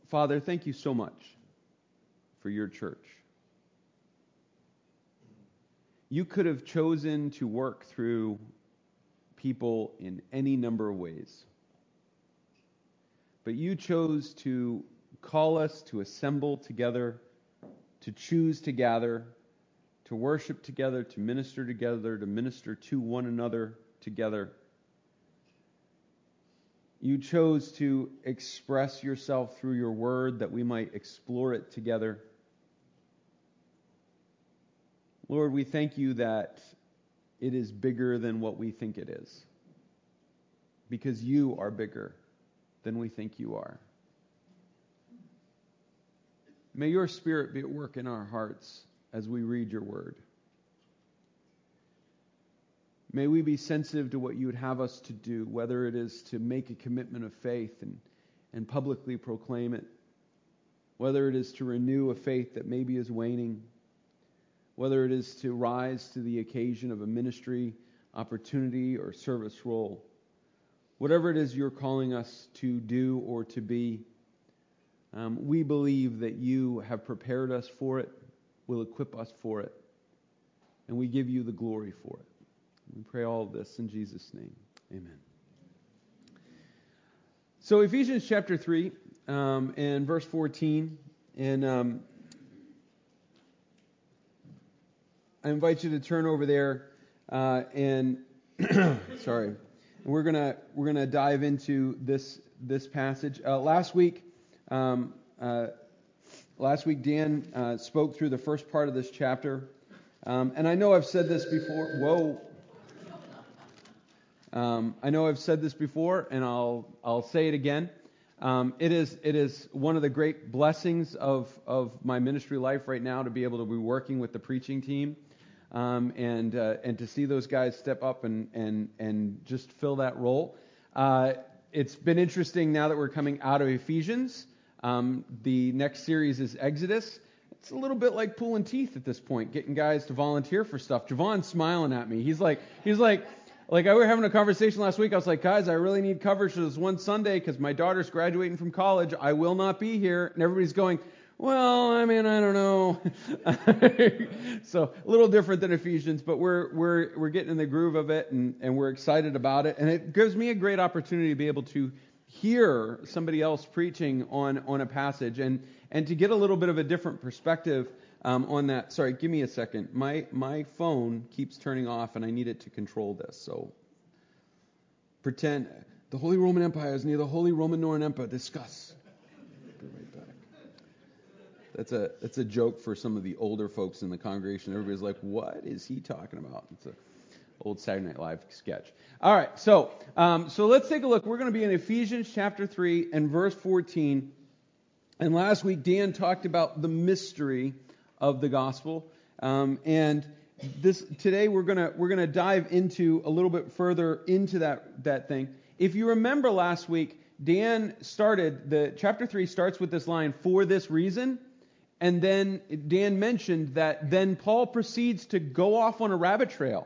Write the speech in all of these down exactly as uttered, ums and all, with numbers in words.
Father, thank you so much for your church. You could have chosen to work through people in any number of ways. But you chose to call us to assemble together, to choose to gather, to worship together, to minister together, to minister to one another together. You chose to express yourself through your word that we might explore it together. Lord, we thank you that it is bigger than what we think it is, because you are bigger than we think you are. May your Spirit be at work in our hearts as we read your word. May we be sensitive to what you would have us to do, whether it is to make a commitment of faith and, and publicly proclaim it, whether it is to renew a faith that maybe is waning, whether it is to rise to the occasion of a ministry opportunity or service role. Whatever it is you're calling us to do or to be, um, we believe that you have prepared us for it, will equip us for it, and we give you the glory for it. We pray all of this in Jesus' name. Amen. So Ephesians chapter three um, and verse fourteen, and um, I invite you to turn over there uh, and sorry, we're gonna we're gonna dive into this this passage. Uh, last week, um, uh, last week Dan uh, spoke through the first part of this chapter, um, and I know I've said this before. Whoa. Um, I know I've said this before, and I'll I'll say it again. Um, it is it is one of the great blessings of of my ministry life right now to be able to be working with the preaching team, um, and uh, and to see those guys step up and and and just fill that role. Uh, it's been interesting now that we're coming out of Ephesians. Um, the next series is Exodus. It's a little bit like pulling teeth at this point, getting guys to volunteer for stuff. Javon's smiling at me. He's like he's like. Like, I were having a conversation last week. I was like, guys, I really need coverage for this one Sunday because my daughter's graduating from college. I will not be here. And everybody's going, well, I mean, I don't know. So a little different than Ephesians, but we're we're we're getting in the groove of it, and, and we're excited about it. And it gives me a great opportunity to be able to hear somebody else preaching on, on a passage and, and to get a little bit of a different perspective Um, on that. Sorry, give me a second. My my phone keeps turning off, and I need it to control this. So pretend the Holy Roman Empire is neither Holy Roman nor an empire. Discuss. Be right back. That's a that's a joke for some of the older folks in the congregation. Everybody's like, "What is he talking about?" It's a old Saturday Night Live sketch. All right, so um, so let's take a look. We're going to be in Ephesians chapter three and verse fourteen. And last week Dan talked about the mystery of the gospel, um, and this today we're gonna we're gonna dive into a little bit further into that that thing. If you remember last week, Dan started the chapter three starts with this line, "For this reason," and then Dan mentioned that then Paul proceeds to go off on a rabbit trail,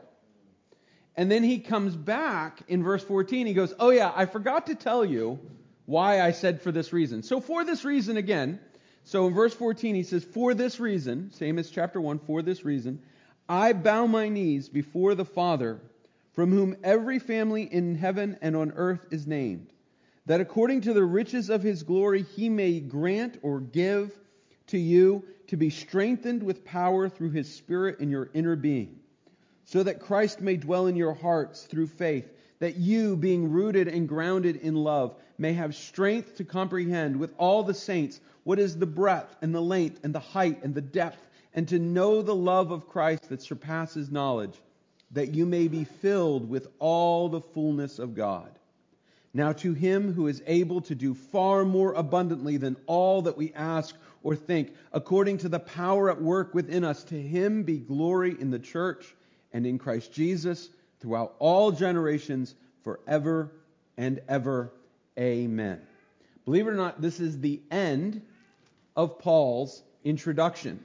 and then he comes back in verse fourteen. He goes, "Oh yeah, I forgot to tell you why I said for this reason." So for this reason again. So in verse fourteen, he says, "For this reason," same as chapter one, "for this reason, I bow my knees before the Father, from whom every family in heaven and on earth is named, that according to the riches of his glory he may grant or give to you to be strengthened with power through his Spirit in your inner being, so that Christ may dwell in your hearts through faith, that you, being rooted and grounded in love, may have strength to comprehend with all the saints what is the breadth and the length and the height and the depth, and to know the love of Christ that surpasses knowledge, that you may be filled with all the fullness of God. Now to him who is able to do far more abundantly than all that we ask or think, according to the power at work within us, to him be glory in the church and in Christ Jesus throughout all generations, forever and ever. Amen." Believe it or not, this is the end of Paul's introduction.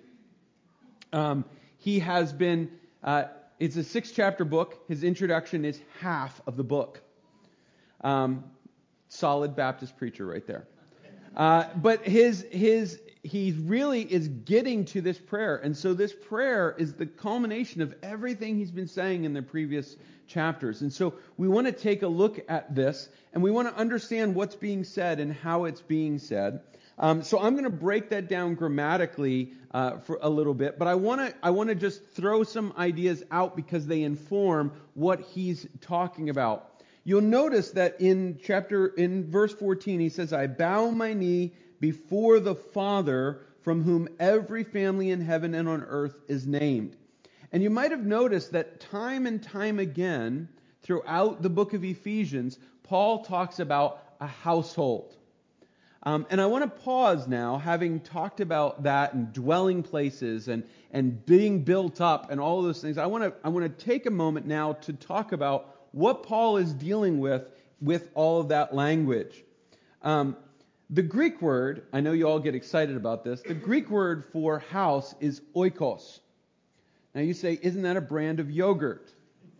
Um, he has been, uh, it's a six-chapter book. His introduction is half of the book. Um, solid Baptist preacher right there. Uh, but his his he really is getting to this prayer, and so this prayer is the culmination of everything he's been saying in the previous chapters. And so we want to take a look at this, and we want to understand what's being said and how it's being said. Um, so I'm going to break that down grammatically uh, for a little bit, but I want to I want to just throw some ideas out because they inform what he's talking about. You'll notice that in chapter in verse fourteen he says, "I bow my knee before the Father, from whom every family in heaven and on earth is named." And you might have noticed that time and time again throughout the book of Ephesians, Paul talks about a household. Um, and I want to pause now, having talked about that and dwelling places and, and being built up and all those things. I want to I want to take a moment now to talk about what Paul is dealing with with all of that language. Um, the Greek word, I know you all get excited about this, the Greek word for house is oikos. Now you say, isn't that a brand of yogurt?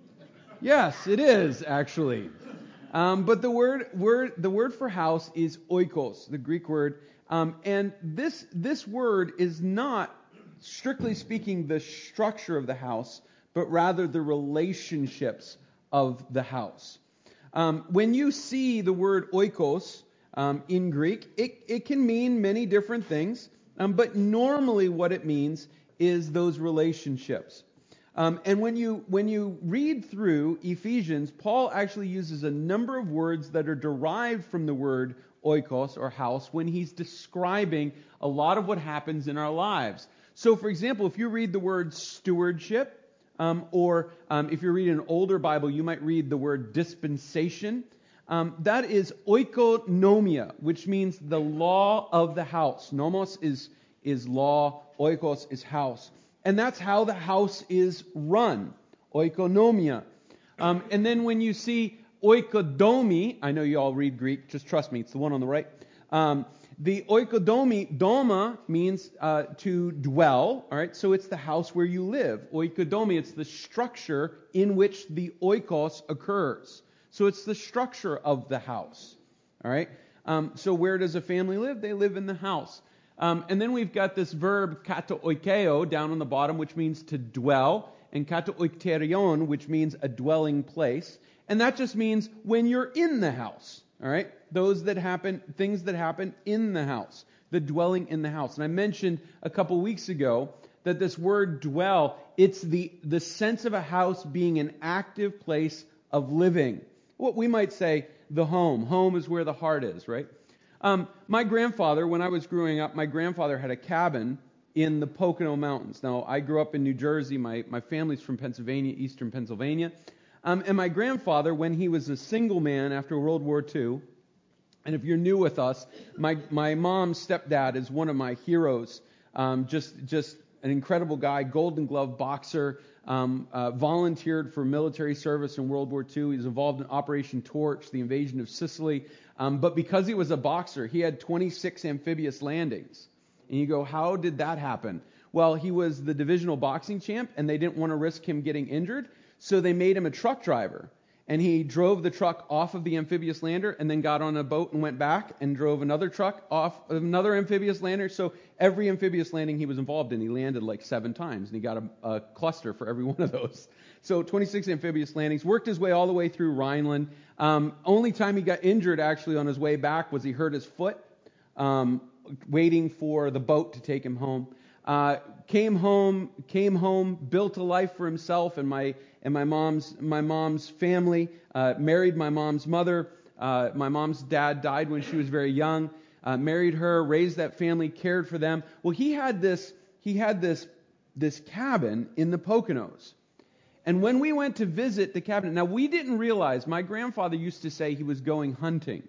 Yes, it is, actually. Um, but the word word the word for house is oikos, the Greek word, um, and this this word is not, strictly speaking, the structure of the house, but rather the relationships of the house. Um, when you see the word oikos um, in Greek, it, it can mean many different things, um, but normally what it means is those relationships. Um, and when you when you read through Ephesians, Paul actually uses a number of words that are derived from the word oikos, or house, when he's describing a lot of what happens in our lives. So, for example, if you read the word stewardship, um, or um, if you're reading an older Bible, you might read the word dispensation. Um, that is oikonomia, which means the law of the house. Nomos is is law, oikos is house. And that's how the house is run, oikonomia. Um, and then when you see oikodomi, I know you all read Greek, just trust me, it's the one on the right. Um, the oikodomi, doma means uh, to dwell, all right? So it's the house where you live. Oikodomi, it's the structure in which the oikos occurs. So it's the structure of the house, all right? Um, so where does a family live? They live in the house. Um, and then we've got this verb kataoikeo down on the bottom, which means to dwell, and kataoikterion, which means a dwelling place. And that just means when you're in the house, all right? Those that happen, things that happen in the house, the dwelling in the house. And I mentioned a couple weeks ago that this word dwell, it's the, the sense of a house being an active place of living. What we might say, the home. Home is where the heart is, right? Um, my grandfather, when I was growing up, my grandfather had a cabin in the Pocono Mountains. Now, I grew up in New Jersey. My, my family's from Pennsylvania, eastern Pennsylvania. Um, and my grandfather, when he was a single man after World War Two, and if you're new with us, my, my mom's stepdad is one of my heroes. Um, just, just an incredible guy, Golden Glove boxer, um, uh, volunteered for military service in World War Two. He was involved in Operation Torch, the invasion of Sicily. Um, but because he was a boxer, he had twenty-six amphibious landings. And you go, how did that happen? Well, he was the divisional boxing champ, and they didn't want to risk him getting injured, so they made him a truck driver. And he drove the truck off of the amphibious lander and then got on a boat and went back and drove another truck off of another amphibious lander. So every amphibious landing he was involved in, he landed like seven times, and he got a, a cluster for every one of those. So twenty-six amphibious landings, worked his way all the way through Rhineland. Um, only time he got injured actually on his way back was he hurt his foot, um, waiting for the boat to take him home. Uh, came home, came home, built a life for himself and my and my mom's my mom's family. Uh, married my mom's mother. Uh, my mom's dad died when she was very young. Uh, married her, raised that family, cared for them. Well, he had this he had this this cabin in the Poconos. And when we went to visit the cabin, now we didn't realize, my grandfather used to say he was going hunting.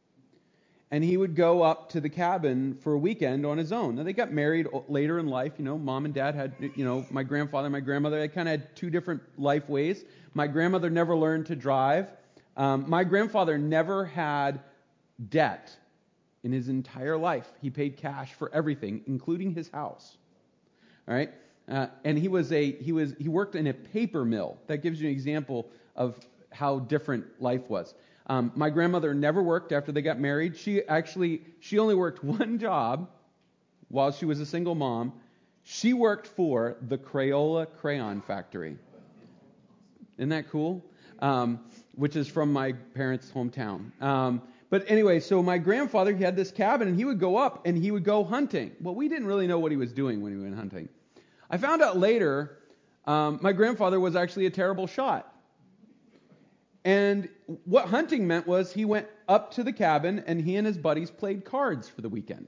And he would go up to the cabin for a weekend on his own. Now, they got married later in life. You know, mom and dad had, you know, my grandfather and my grandmother, they kind of had two different life ways. My grandmother never learned to drive. Um, my grandfather never had debt in his entire life. He paid cash for everything, including his house. All right? Uh, and he was a he was he worked in a paper mill. That gives you an example of how different life was. Um, my grandmother never worked after they got married. She actually, she only worked one job while she was a single mom. She worked for the Crayola Crayon Factory. Isn't that cool? Um, which is from my parents' hometown. Um, but anyway, so my grandfather, he had this cabin, and he would go up and he would go hunting. Well, we didn't really know what he was doing when he went hunting. I found out later, um, my grandfather was actually a terrible shot. And what hunting meant was he went up to the cabin and he and his buddies played cards for the weekend.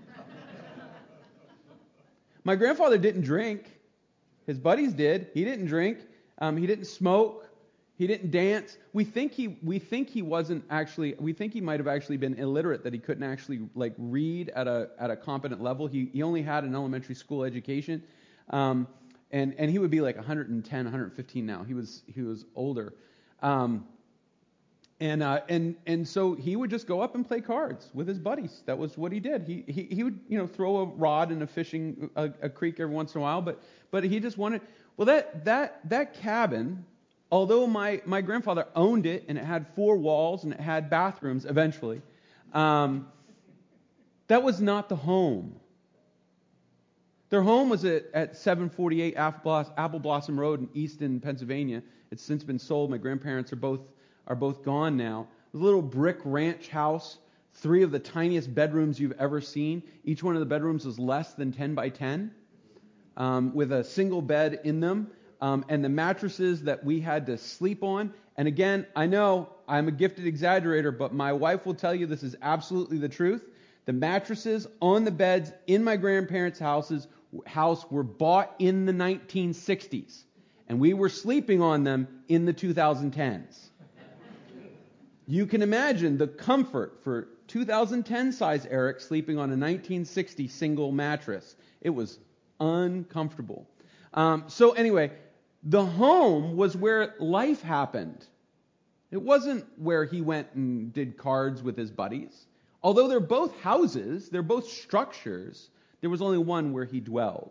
My grandfather didn't drink. His buddies did. He didn't drink. Um, he didn't smoke. He didn't dance. We think he we think he wasn't actually. We think he might have actually been illiterate, that he couldn't actually like read at a at a competent level. He he only had an elementary school education, um, and and he would be like one hundred ten, one hundred fifteen now. He was he was older, um, and uh, and and so he would just go up and play cards with his buddies. That was what he did. He he he would you know throw a rod in a fishing a, a creek every once in a while, but but he just wanted. Well, that that that cabin. Although my, my grandfather owned it, and it had four walls, and it had bathrooms eventually, um, that was not the home. Their home was at, at seven forty-eight Apple Blossom Road in Easton, Pennsylvania. It's since been sold. My grandparents are both are both gone now. A little brick ranch house, three of the tiniest bedrooms you've ever seen. Each one of the bedrooms was less than ten by ten, um, with a single bed in them. Um, and the mattresses that we had to sleep on. And again, I know I'm a gifted exaggerator, but my wife will tell you this is absolutely the truth. The mattresses on the beds in my grandparents' houses house were bought in the nineteen sixties. And we were sleeping on them in the two thousand tens. You can imagine the comfort for two thousand ten size Eric sleeping on a nineteen sixty single mattress. It was uncomfortable. Um, so anyway, the home was where life happened. It wasn't where he went and did cards with his buddies. Although they're both houses, they're both structures, there was only one where he dwelled.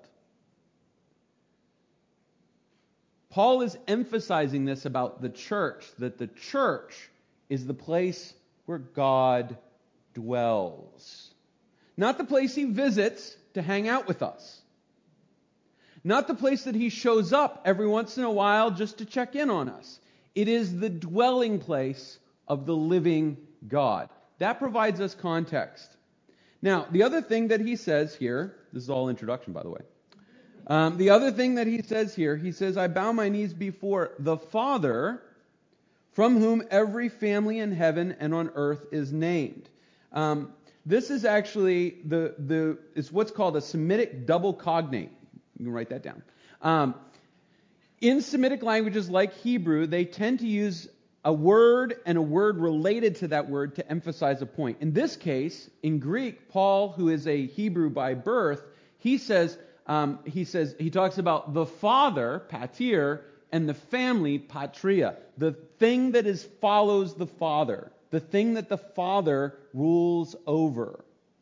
Paul is emphasizing this about the church, that the church is the place where God dwells. Not the place he visits to hang out with us. Not the place that he shows up every once in a while just to check in on us. It is the dwelling place of the living God. That provides us context. Now, the other thing that he says here, this is all introduction, by the way. Um, the other thing that he says here, he says, I bow my knees before the Father, from whom every family in heaven and on earth is named. Um, this is actually the the it's what's called a Semitic double cognate. You can write that down. Um, in Semitic languages like Hebrew, they tend to use a word and a word related to that word to emphasize a point. In this case, in Greek, Paul, who is a Hebrew by birth, he says um, he says he talks about the father, patir, and the family, patria. The thing that is follows the father, the thing that the father rules over.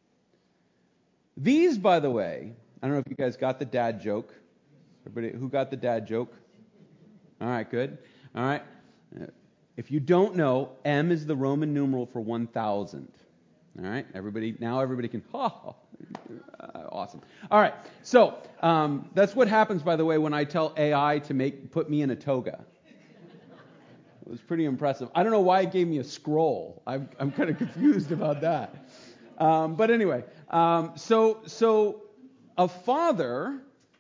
These, by the way, I don't know if you guys got the dad joke. Everybody who got the dad joke? All right, good. All right. If you don't know, M is the Roman numeral for one thousand. All right, everybody. Now everybody can. Oh, awesome. All right. So um, that's what happens, by the way, when I tell A I to make put me in a toga. It was pretty impressive. I don't know why it gave me a scroll. I'm I'm kind of confused about that. Um, but anyway, um, so so. A father,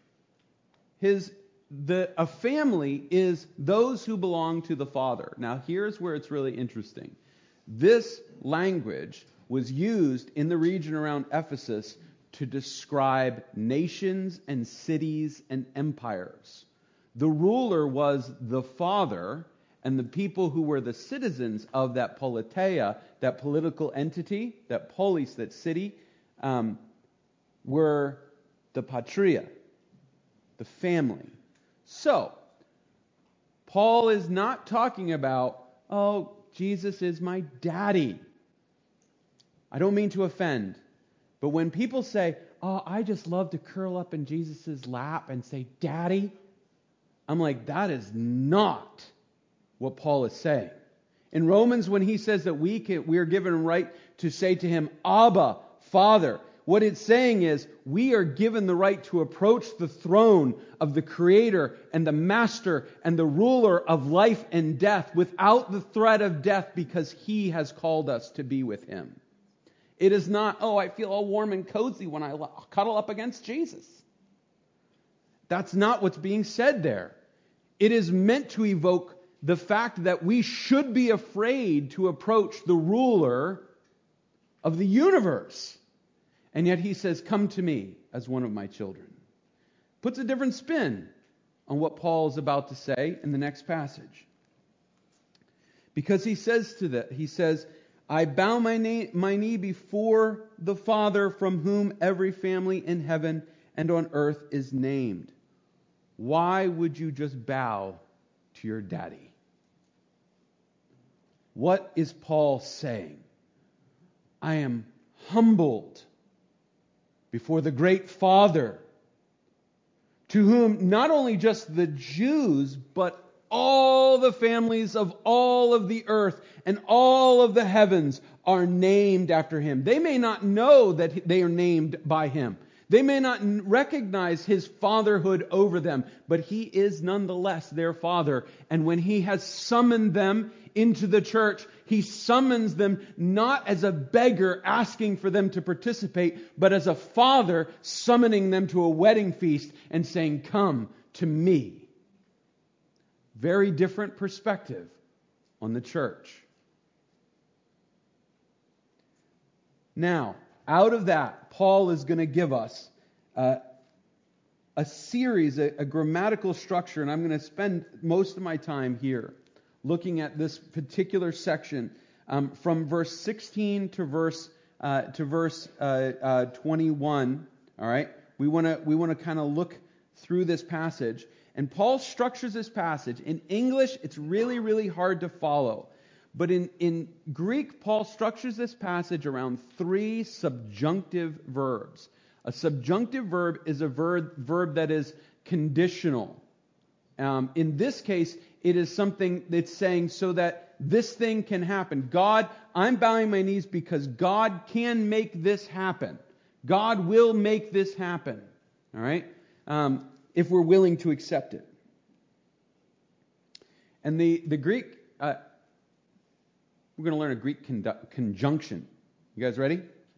his the a family is those who belong to the father. Now here's where it's really interesting. This language was used in the region around Ephesus to describe nations and cities and empires. The ruler was the father, and the people who were the citizens of that politeia, that political entity, that polis, that city, um, were the patria, the family. So, Paul is not talking about, oh, Jesus is my daddy. I don't mean to offend, but when people say, oh, I just love to curl up in Jesus' lap and say, daddy, I'm like, that is not what Paul is saying. In Romans, when he says that we can, we are given a right to say to him, Abba, Father, what it's saying is we are given the right to approach the throne of the Creator and the Master and the ruler of life and death without the threat of death because he has called us to be with him. It is not, oh, I feel all warm and cozy when I cuddle up against Jesus. That's not what's being said there. It is meant to evoke the fact that we should be afraid to approach the ruler of the universe. And yet he says, come to me as one of my children. Puts a different spin on what Paul is about to say in the next passage. Because he says to that, he says, I bow my, na- my knee before the Father from whom every family in heaven and on earth is named. Why would you just bow to your daddy? What is Paul saying? I am humbled before the great Father, to whom not only just the Jews, but all the families of all of the earth and all of the heavens are named after him. They may not know that they are named by him. They may not recognize his fatherhood over them, but he is nonetheless their father. And when he has summoned them into the church, he summons them not as a beggar asking for them to participate, but as a father summoning them to a wedding feast and saying, come to me. Very different perspective on the church. Now, out of that, Paul is going to give us uh, a series, a, a grammatical structure, and I'm going to spend most of my time here looking at this particular section um, from verse sixteen to verse uh, to verse uh, uh, twenty-one. All right, we want to we want to kind of look through this passage, and Paul structures this passage in English. It's really really hard to follow. But in, in Greek, Paul structures this passage around three subjunctive verbs. A subjunctive verb is a verb, verb that is conditional. Um, in this case, it is something that's saying so that this thing can happen. God, I'm bowing my knees because God can make this happen. God will make this happen. All right? Um, if we're willing to accept it. And the, the Greek... Uh, We're going to learn a Greek condu- conjunction. You guys ready?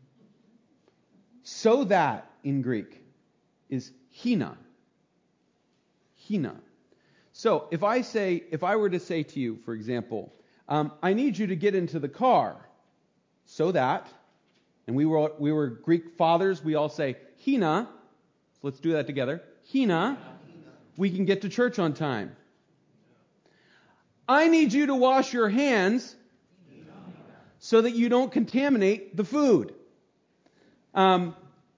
So that in Greek is hina. Hina. So if I say, if I were to say to you, for example, um, I need you to get into the car. So that, and we were we were Greek fathers, we all say hina. So let's do that together. Hina. We can get to church on time. I need you to wash your hands so that you don't contaminate the food. Um,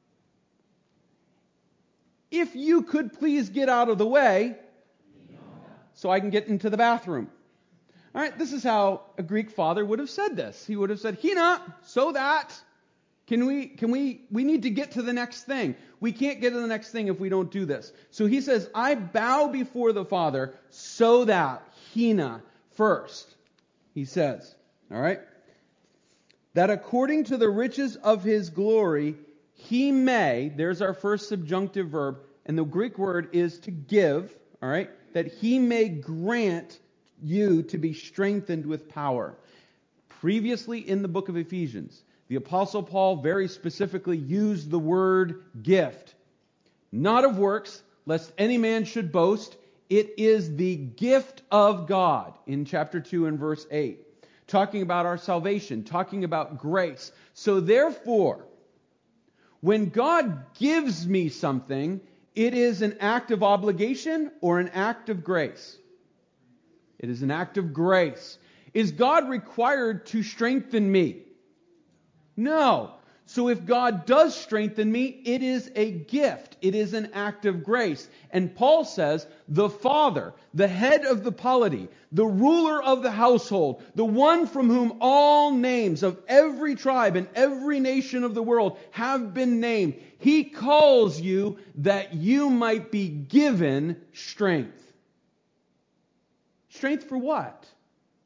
if you could please get out of the way so I can get into the bathroom. All right, this is how a Greek father would have said this. He would have said, Hina, so that, can we, can we, we need to get to the next thing. We can't get to the next thing if we don't do this. So he says, I bow before the Father so that, Hina, first, he says. All right? That according to the riches of his glory, he may, there's our first subjunctive verb, and the Greek word is to give, all right, that he may grant you to be strengthened with power. Previously in the book of Ephesians, the Apostle Paul very specifically used the word gift. Not of works, lest any man should boast. It is the gift of God in chapter two and verse eight. Talking about our salvation, talking about grace. So therefore, when God gives me something, it is an act of obligation or an act of grace? It is an act of grace. Is God required to strengthen me? No. So if God does strengthen me, it is a gift. It is an act of grace. And Paul says, the Father, the head of the polity, the ruler of the household, the one from whom all names of every tribe and every nation of the world have been named, he calls you that you might be given strength. Strength for what?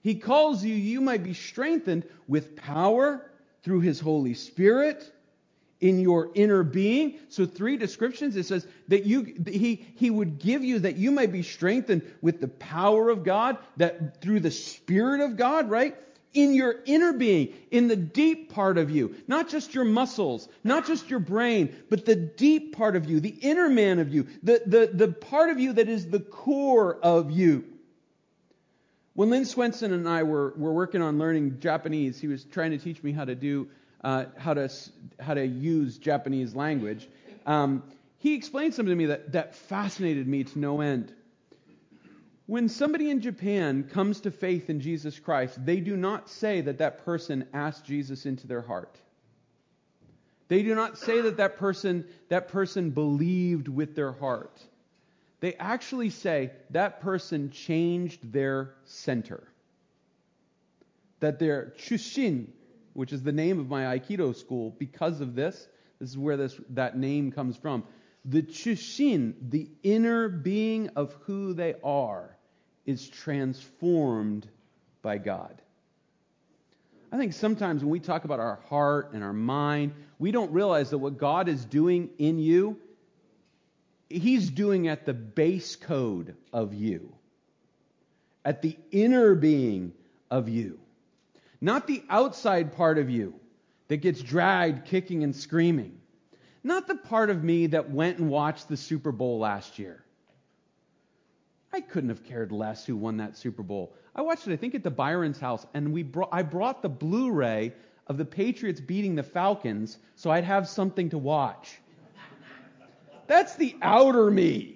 He calls you, you might be strengthened with power through His Holy Spirit in your inner being. So three descriptions. It says that you he he would give you that you might be strengthened with the power of God, that through the Spirit of God, right? In your inner being, in the deep part of you, not just your muscles, not just your brain, but the deep part of you, the inner man of you, the, the, the part of you that is the core of you. When Lynn Swenson and I were, were working on learning Japanese, he was trying to teach me how to do, uh, how to how to use Japanese language. Um, he explained something to me that, that fascinated me to no end. When somebody in Japan comes to faith in Jesus Christ, they do not say that that person asked Jesus into their heart. They do not say that that person, that person believed with their heart. They actually say that person changed their center. That their Chushin, which is the name of my Aikido school, because of this, this is where this that name comes from. The Chushin, the inner being of who they are, is transformed by God. I think sometimes when we talk about our heart and our mind, we don't realize that what God is doing in you, He's doing at the base code of you, at the inner being of you. Not the outside part of you that gets dragged kicking and screaming. Not the part of me that went and watched the Super Bowl last year. I couldn't have cared less who won that Super Bowl. I watched it, I think, at the Byron's house, and we brought, I brought the Blu-ray of the Patriots beating the Falcons so I'd have something to watch. That's the outer me.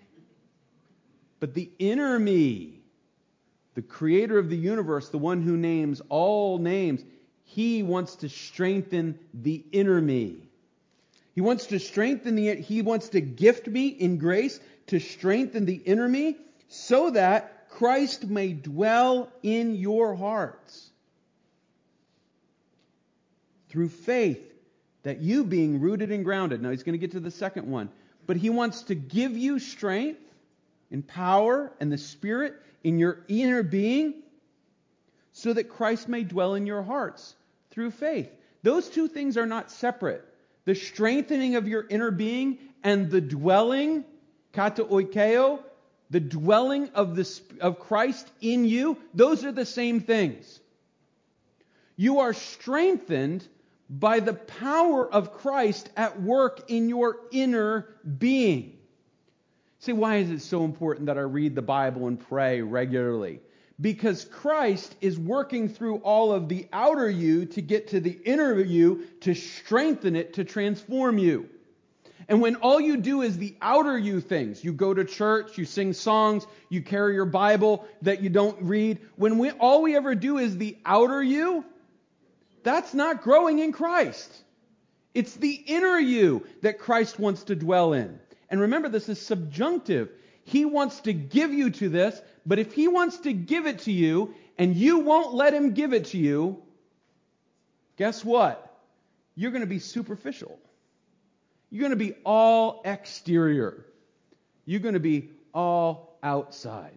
But the inner me, the creator of the universe, the one who names all names, He wants to strengthen the inner me. He wants to strengthen the, He wants to gift me in grace to strengthen the inner me so that Christ may dwell in your hearts. Through faith, that you being rooted and grounded. Now He's going to get to the second one. But He wants to give you strength and power and the Spirit in your inner being so that Christ may dwell in your hearts through faith. Those two things are not separate. The strengthening of your inner being and the dwelling, kata oikeo, the dwelling of the of Christ in you, those are the same things. You are strengthened by the power of Christ at work in your inner being. See, why is it so important that I read the Bible and pray regularly? Because Christ is working through all of the outer you to get to the inner you, to strengthen it, to transform you. And when all you do is the outer you things, you go to church, you sing songs, you carry your Bible that you don't read, when we all we ever do is the outer you, that's not growing in Christ. It's the inner you that Christ wants to dwell in. And remember, this is subjunctive. He wants to give you to this, but if He wants to give it to you and you won't let Him give it to you, guess what? You're going to be superficial. You're going to be all exterior. You're going to be all outside.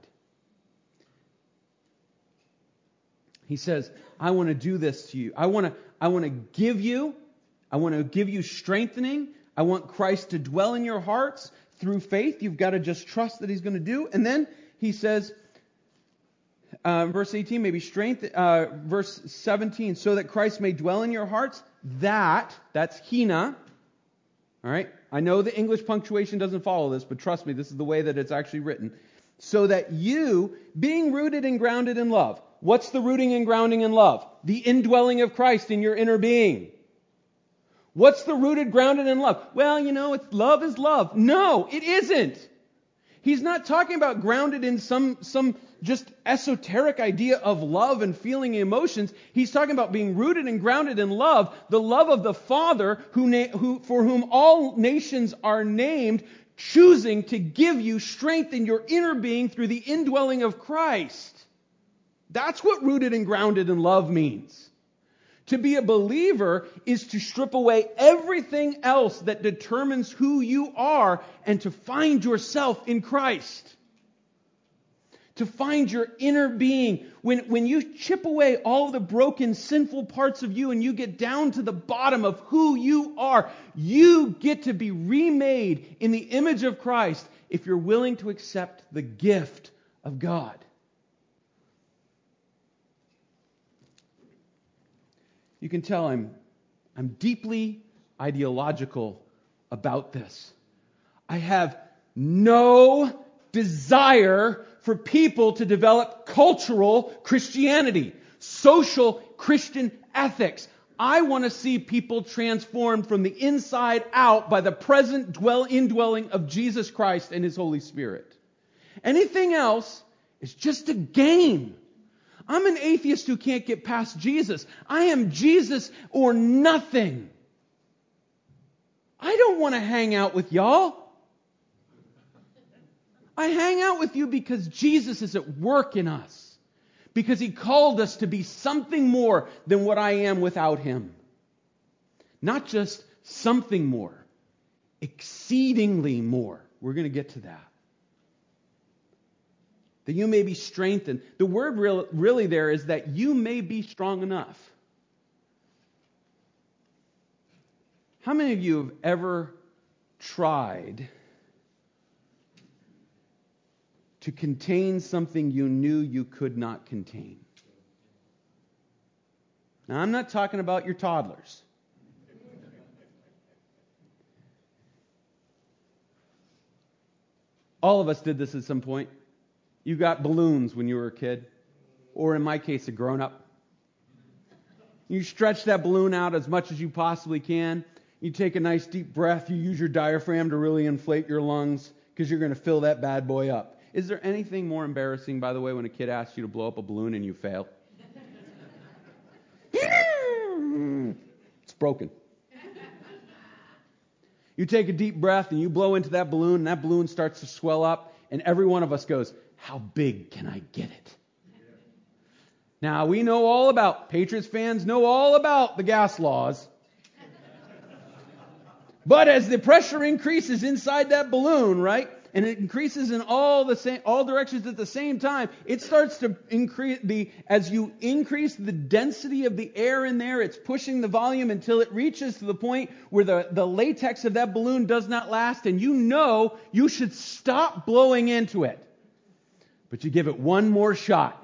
He says, I want to do this to you. I want to, I want to give you, I want to give you strengthening. I want Christ to dwell in your hearts through faith. You've got to just trust that He's going to do. And then He says, uh, verse eighteen, maybe strength, uh, verse seventeen, so that Christ may dwell in your hearts, that, that's hina. All right? I know the English punctuation doesn't follow this, but trust me, this is the way that it's actually written. So that you, being rooted and grounded in love. What's the rooting and grounding in love? The indwelling of Christ in your inner being. What's the rooted, grounded in love? Well, you know, it's love is love. No, it isn't. He's not talking about grounded in some, some just esoteric idea of love and feeling emotions. He's talking about being rooted and grounded in love, the love of the Father who, na- who for whom all nations are named, choosing to give you strength in your inner being through the indwelling of Christ. That's what rooted and grounded in love means. To be a believer is to strip away everything else that determines who you are and to find yourself in Christ. to find your inner being. When, when you chip away all the broken, sinful parts of you and you get down to the bottom of who you are, you get to be remade in the image of Christ if you're willing to accept the gift of God. You can tell I'm, I'm deeply ideological about this. I have no desire for people to develop cultural Christianity, social Christian ethics. I want to see people transformed from the inside out by the present dwell indwelling of Jesus Christ and His Holy Spirit. Anything else is just a game. I'm an atheist who can't get past Jesus. I am Jesus or nothing. I don't want to hang out with y'all. I hang out with you because Jesus is at work in us. Because He called us to be something more than what I am without Him. Not just something more. Exceedingly more. We're going to get to that. That you may be strengthened. The word real, really there is that you may be strong enough. How many of you have ever tried to contain something you knew you could not contain? Now, I'm not talking about your toddlers. All of us did this at some point. You got balloons when you were a kid, or in my case, a grown-up. You stretch that balloon out as much as you possibly can. You take a nice deep breath. You use your diaphragm to really inflate your lungs because you're going to fill that bad boy up. Is there anything more embarrassing, by the way, when a kid asks you to blow up a balloon and you fail? It's broken. You take a deep breath and you blow into that balloon, and that balloon starts to swell up, and every one of us goes, how big can I get it? Now, we know all about, Patriots fans know all about the gas laws. But as the pressure increases inside that balloon, right, and it increases in all the same, all directions at the same time, it starts to increase the, as you increase the density of the air in there, it's pushing the volume until it reaches to the point where the, the latex of that balloon does not last, and you know you should stop blowing into it. But you give it one more shot.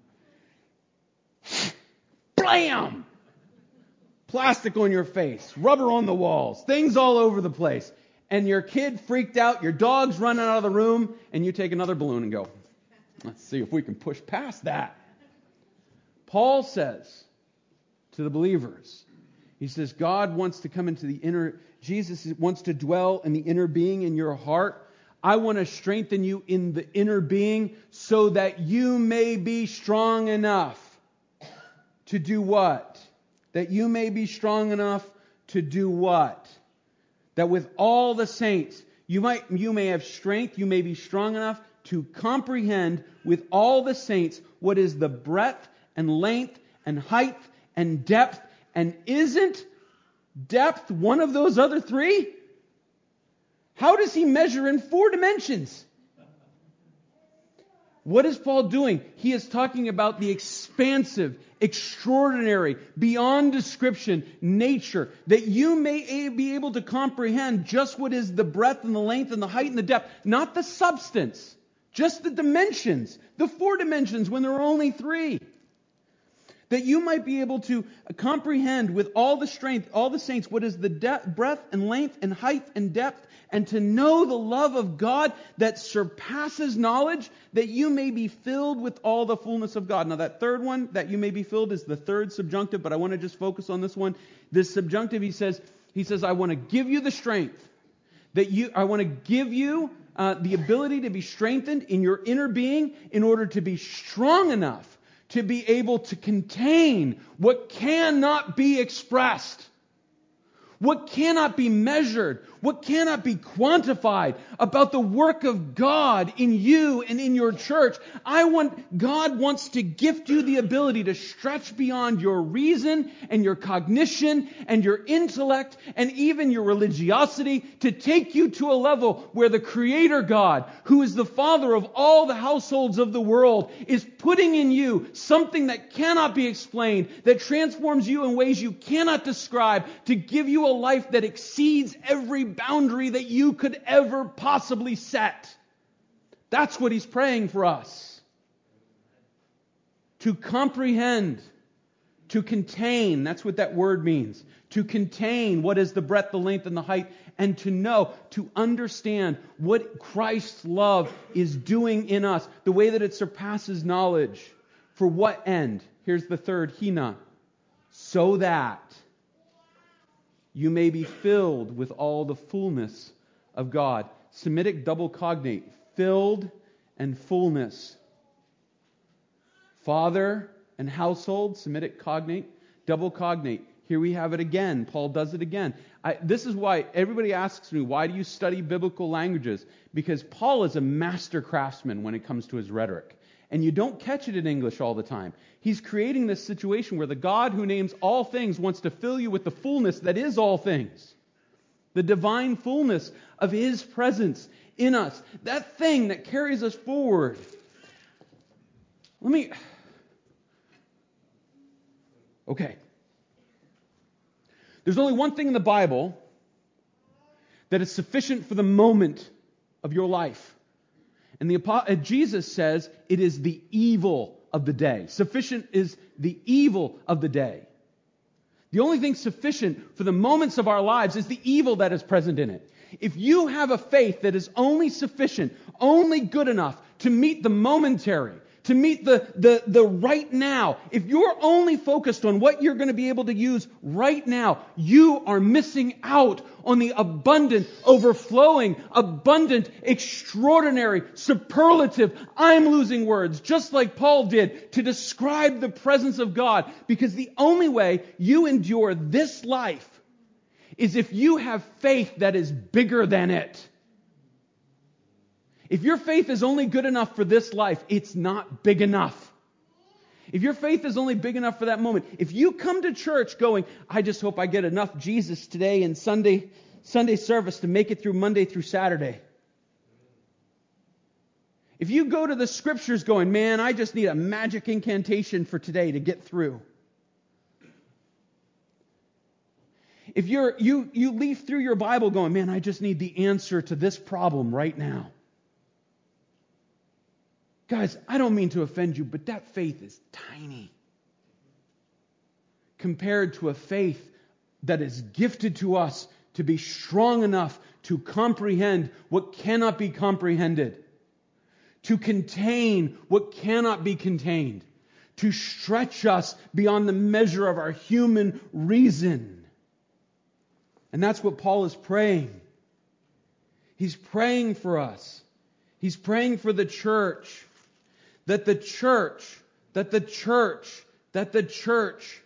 Blam! Plastic on your face, rubber on the walls, things all over the place. And your kid freaked out, your dog's running out of the room, and you take another balloon and go, let's see if we can push past that. Paul says to the believers, he says, God wants to come into the inner, Jesus wants to dwell in the inner being in your heart. I want to strengthen you in the inner being so that you may be strong enough to do what? That you may be strong enough to do what? That with all the saints, you might, you may have strength, you may be strong enough to comprehend with all the saints what is the breadth and length and height and depth. And isn't depth one of those other three? How does he measure in four dimensions? What is Paul doing? He is talking about the expansive, extraordinary, beyond description nature, that you may be able to comprehend just what is the breadth and the length and the height and the depth, not the substance, just the dimensions, the four dimensions when there are only three. That you might be able to comprehend with all the strength, all the saints, what is the de- breadth and length and height and depth, and to know the love of God that surpasses knowledge, that you may be filled with all the fullness of God. Now that third one, that you may be filled, is the third subjunctive, but I want to just focus on this one. This subjunctive, he says, he says, I want to give you the strength. That you, I want to give you uh, the ability to be strengthened in your inner being in order to be strong enough to be able to contain what cannot be expressed, what cannot be measured, what cannot be quantified about the work of God in you and in your church. I want, God wants to gift you the ability to stretch beyond your reason and your cognition and your intellect and even your religiosity, to take you to a level where the Creator God, who is the Father of all the households of the world, is putting in you something that cannot be explained, that transforms you in ways you cannot describe, to give you a life that exceeds every boundary that you could ever possibly set. That's what He's praying for us. To comprehend, to contain, that's what that word means. To contain what is the breadth, the length, and the height, and to know, to understand what Christ's love is doing in us, the way that it surpasses knowledge. For what end? Here's the third hina. So that you may be filled with all the fullness of God. Semitic double cognate. Filled and fullness. Father and household, Semitic cognate, double cognate. Here we have it again. Paul does it again. I, this is why everybody asks me, why do you study biblical languages? Because Paul is a master craftsman when it comes to his rhetoric. And you don't catch it in English all the time. He's creating this situation where the God who names all things wants to fill you with the fullness that is all things. The divine fullness of His presence in us. That thing that carries us forward. Let me... Okay. There's only one thing in the Bible that is sufficient for the moment of your life. And the uh, Jesus says it is the evil of the day. Sufficient is the evil of the day. The only thing sufficient for the moments of our lives is the evil that is present in it. If you have a faith that is only sufficient, only good enough to meet the momentary, to meet the, the, the right now, if you're only focused on what you're going to be able to use right now, you are missing out on the abundant, overflowing, abundant, extraordinary, superlative, I'm losing words, just like Paul did, to describe the presence of God. Because the only way you endure this life is if you have faith that is bigger than it. If your faith is only good enough for this life, it's not big enough. If your faith is only big enough for that moment, if you come to church going, I just hope I get enough Jesus today in Sunday, Sunday service to make it through Monday through Saturday. If you go to the scriptures going, man, I just need a magic incantation for today to get through. If you're you you leaf through your Bible going, man, I just need the answer to this problem right now. Guys, I don't mean to offend you, but that faith is tiny compared to a faith that is gifted to us to be strong enough to comprehend what cannot be comprehended, to contain what cannot be contained, to stretch us beyond the measure of our human reason. And that's what Paul is praying. He's praying for us. He's praying for the church. That the church, that the church, that the church,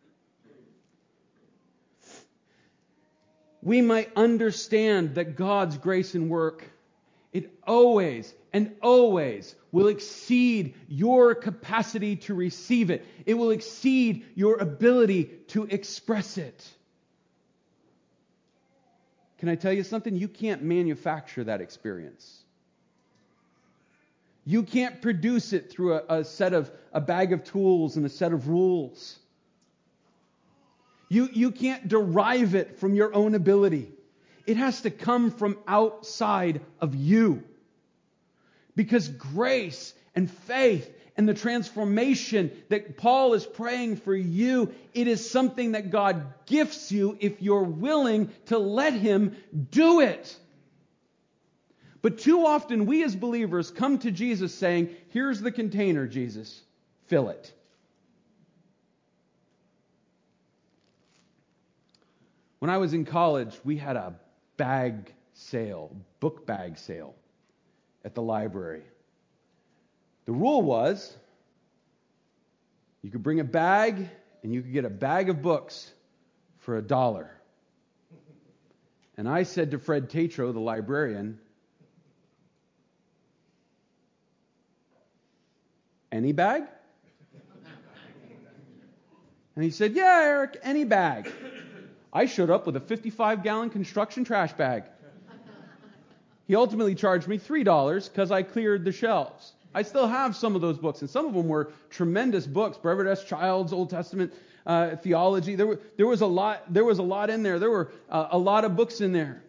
we might understand that God's grace and work, it always and always will exceed your capacity to receive it. It will exceed your ability to express it. Can I tell you something? You can't manufacture that experience. You can't produce it through a, a set of, a bag of tools and a set of rules. You, you can't derive it from your own ability. It has to come from outside of you. Because grace and faith and the transformation that Paul is praying for you, it is something that God gifts you if you're willing to let Him do it. But too often we as believers come to Jesus saying, here's the container, Jesus, fill it. When I was in college, we had a bag sale, book bag sale at the library. The rule was you could bring a bag and you could get a bag of books for a dollar. And I said to Fred Tatro, the librarian, any bag? And he said, yeah, Eric, any bag. I showed up with a fifty-five gallon construction trash bag. He ultimately charged me three dollars because I cleared the shelves. I still have some of those books, and some of them were tremendous books. Brevet S. Childs, Old Testament uh, theology. There were there was a lot. There was a lot in there. There were uh, a lot of books in there.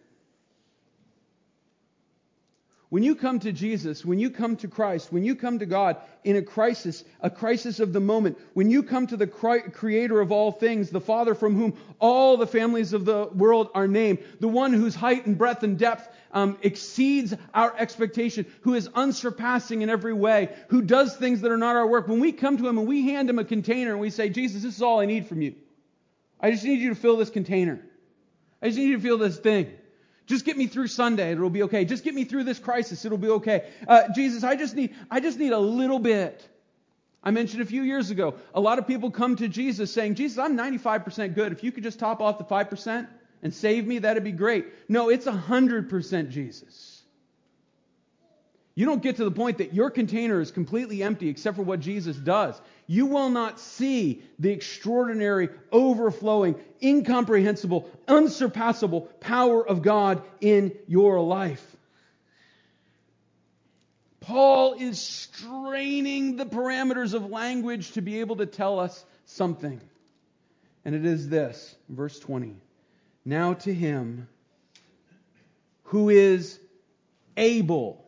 When you come to Jesus, when you come to Christ, when you come to God in a crisis, a crisis of the moment, when you come to the Creator of all things, the Father from whom all the families of the world are named, the one whose height and breadth and depth um, exceeds our expectation, who is unsurpassing in every way, who does things that are not our work, when we come to Him and we hand Him a container and we say, Jesus, this is all I need from you. I just need you to fill this container. I just need you to fill this thing. Just get me through Sunday, it'll be okay. Just get me through this crisis, it'll be okay. Uh, Jesus, I just need, I just need a little bit. I mentioned a few years ago, a lot of people come to Jesus saying, Jesus, I'm ninety-five percent good. If you could just top off the five percent and save me, that'd be great. No, it's one hundred percent Jesus. You don't get to the point that your container is completely empty except for what Jesus does. You will not see the extraordinary, overflowing, incomprehensible, unsurpassable power of God in your life. Paul is straining the parameters of language to be able to tell us something. And it is this, verse twenty. Now to Him who is able.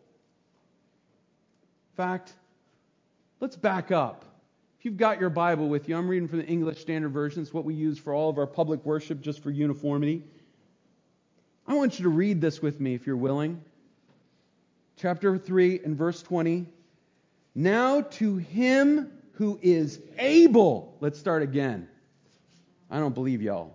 In fact, let's back up. If you've got your Bible with you, I'm reading from the English Standard Version. It's what we use for all of our public worship, just for uniformity. I want you to read this with me if you're willing. Chapter three and verse twenty. Now to Him who is able. Let's start again. I don't believe y'all.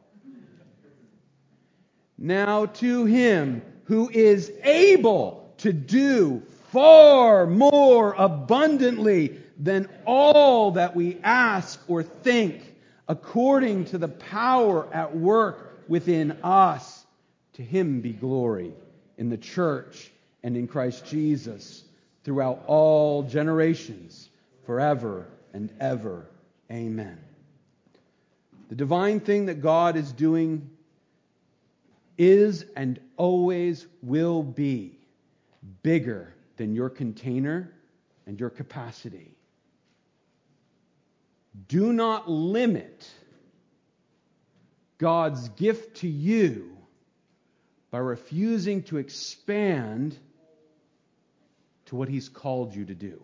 Now to Him who is able to do far more abundantly than all that we ask or think, according to the power at work within us. To Him be glory in the church and in Christ Jesus throughout all generations, forever and ever. Amen. The divine thing that God is doing is and always will be bigger than your container and your capacity. Do not limit God's gift to you by refusing to expand to what He's called you to do.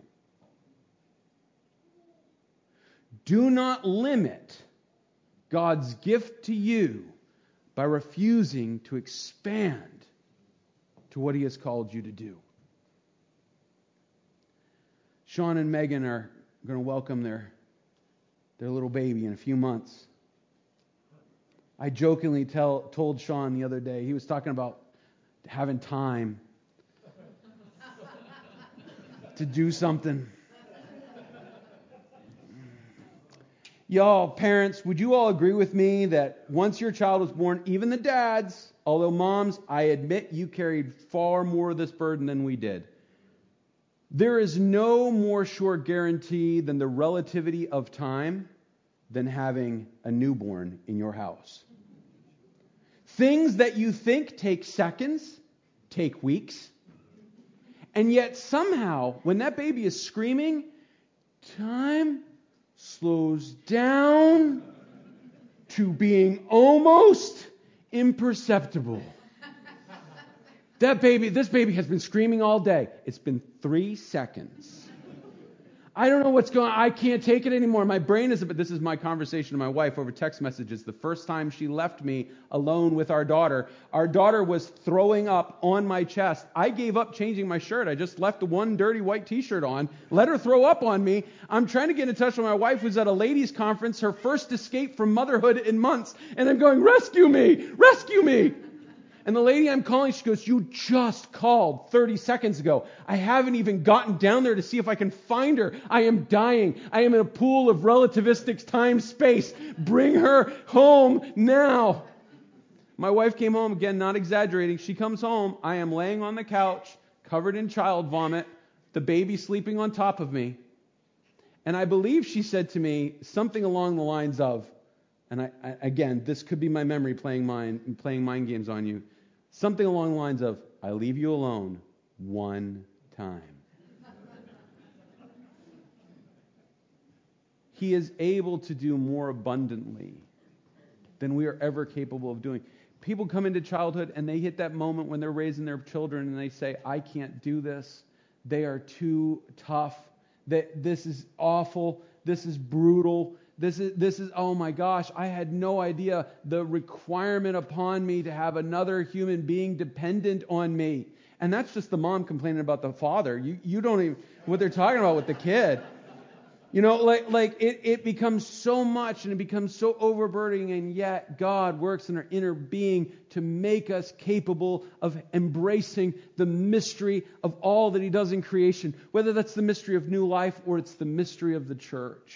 Do not limit God's gift to you by refusing to expand to what He has called you to do. Sean and Megan are going to welcome their, their little baby in a few months. I jokingly tell, told Sean the other day, he was talking about having time to do something. Y'all, parents, would you all agree with me that once your child was born, even the dads, although moms, I admit you carried far more of this burden than we did. There is no more sure guarantee than the relativity of time than having a newborn in your house. Things that you think take seconds take weeks. And yet somehow, when that baby is screaming, time slows down to being almost imperceptible. That baby, this baby has been screaming all day. It's been three seconds. I don't know what's going on. I can't take it anymore. My brain is, but this is my conversation with my wife over text messages. The first time she left me alone with our daughter, our daughter was throwing up on my chest. I gave up changing my shirt. I just left the one dirty white t-shirt on, let her throw up on me. I'm trying to get in touch with my wife who's at a ladies' conference, her first escape from motherhood in months. And I'm going, rescue me, rescue me. And the lady I'm calling, she goes, you just called thirty seconds ago. I haven't even gotten down there to see if I can find her. I am dying. I am in a pool of relativistic time-space. Bring her home now. My wife came home, again, not exaggerating. She comes home. I am laying on the couch, covered in child vomit, the baby sleeping on top of me. And I believe she said to me something along the lines of, and I, I, again, this could be my memory playing mind, playing mind games on you, something along the lines of, I leave you alone one time. He is able to do more abundantly than we are ever capable of doing. People come into childhood and they hit that moment when they're raising their children and they say, I can't do this. They are too tough. That this is awful. This is brutal. This is, this is, oh my gosh, I had no idea the requirement upon me to have another human being dependent on me. And that's just the mom complaining about the father. You, you don't even, what they're talking about with the kid. You know, like like it, it becomes so much and it becomes so overburdening, and yet God works in our inner being to make us capable of embracing the mystery of all that He does in creation, whether that's the mystery of new life or it's the mystery of the church.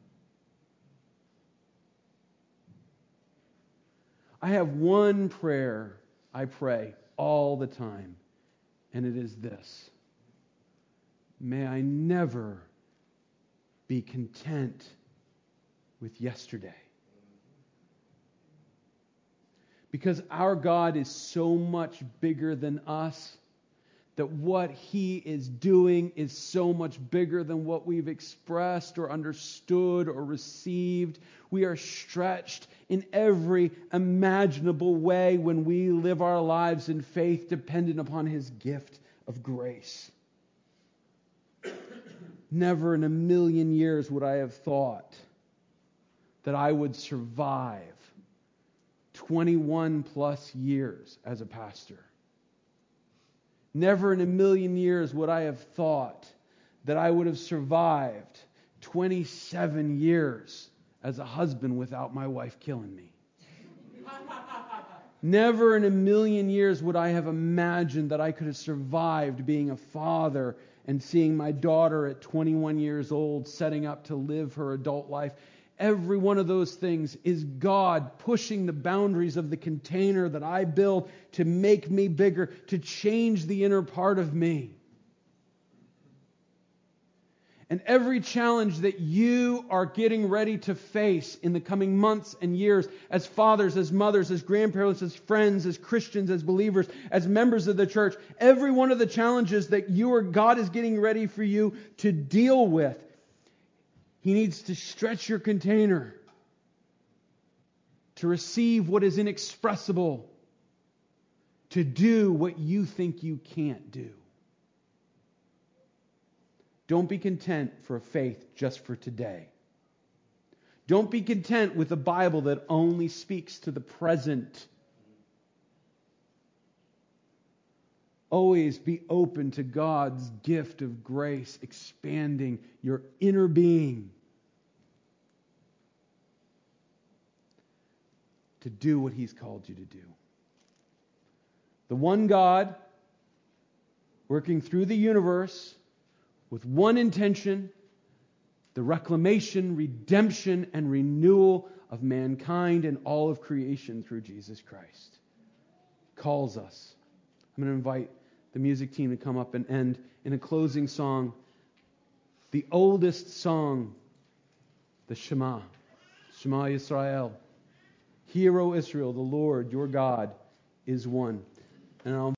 I have one prayer I pray all the time, and it is this: may I never be content with yesterday. Because our God is so much bigger than us, that what He is doing is so much bigger than what we've expressed or understood or received. We are stretched in every imaginable way when we live our lives in faith dependent upon His gift of grace. Never in a million years would I have thought that I would survive twenty-one plus years as a pastor. Never in a million years would I have thought that I would have survived twenty-seven years as a husband without my wife killing me. Never in a million years would I have imagined that I could have survived being a father and seeing my daughter at twenty-one years old setting up to live her adult life. Every one of those things is God pushing the boundaries of the container that I build to make me bigger, to change the inner part of me. And every challenge that you are getting ready to face in the coming months and years as fathers, as mothers, as grandparents, as friends, as Christians, as believers, as members of the church, every one of the challenges that you or God is getting ready for you to deal with, He needs to stretch your container to receive what is inexpressible, to do what you think you can't do. Don't be content for a faith just for today. Don't be content with a Bible that only speaks to the present. Always be open to God's gift of grace, expanding your inner being to do what He's called you to do. The one God working through the universe with one intention: the reclamation, redemption, and renewal of mankind and all of creation through Jesus Christ. Calls us. I'm going to invite the music team to come up and end in a closing song. The oldest song, the Shema. Shema Yisrael. Hear, O Israel, the Lord your God is one. And I'll